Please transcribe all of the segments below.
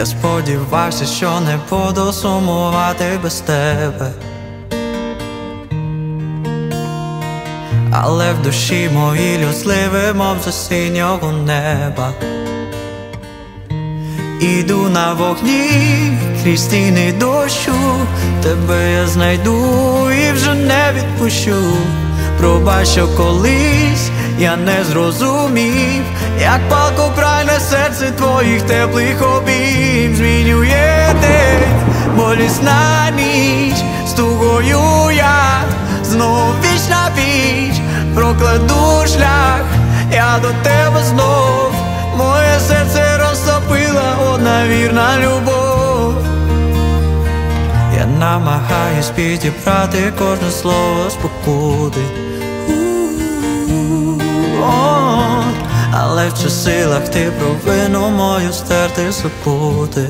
Я сподівався, що не буду сумувати без тебе, але в душі моїй людсливі, мов з осіннього неба. Іду на вогні крізь стіни дощу, тебе я знайду і вже не відпущу. Пробач, що колись я не зрозумів, як палко прагне серце твоїх теплих обійм. Змінює день, болісна ніч, з тугою я знов віч на віч прокладу шлях я до тебе знов. Моє серце розтопила одна вірна любов. Я намагаюсь підібрати кожне слово спокути, але в чи силах ти провину мою стерти, забути.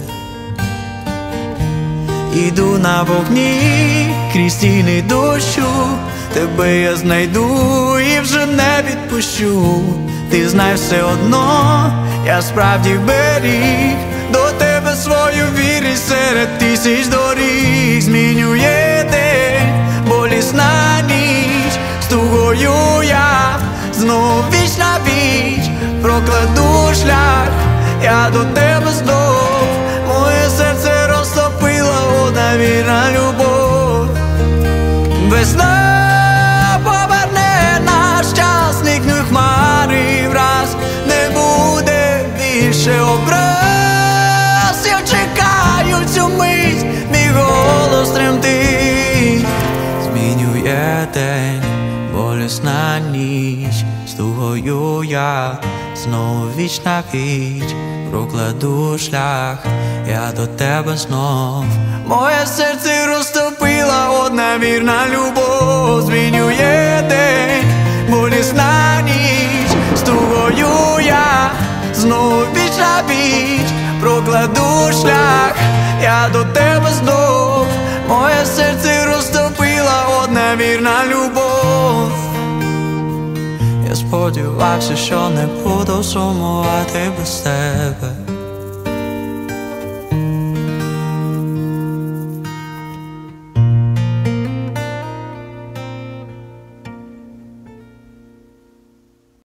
Іду на вогні крізь стіни дощу, тебе я знайду і вже не відпущу. Ти знай, все одно я справді беріг до тебе свою вірність серед тисяч доріг. Змінює день, болісна ніч, з тугою я знов віч на віч прокладу шлях я до тебе знов. Моє серце розтопила одна вірна любов. Весна поверне наш час, зникнуть хмари враз, не буде більше образ. Я чекаю цю мить, мій голос тремтить. Змінює день, болісна ніч, з тугою я знову віч на віч прокладу шлях я до тебе знов. Моє серце розтопила одна вірна любов. Змінює день, болісна ніч, з тугою я знову віч на віч прокладу шлях я до тебе знов. Моє серце розтопила одна вірна любов. Я сподівався, що не буду сумувати без тебе,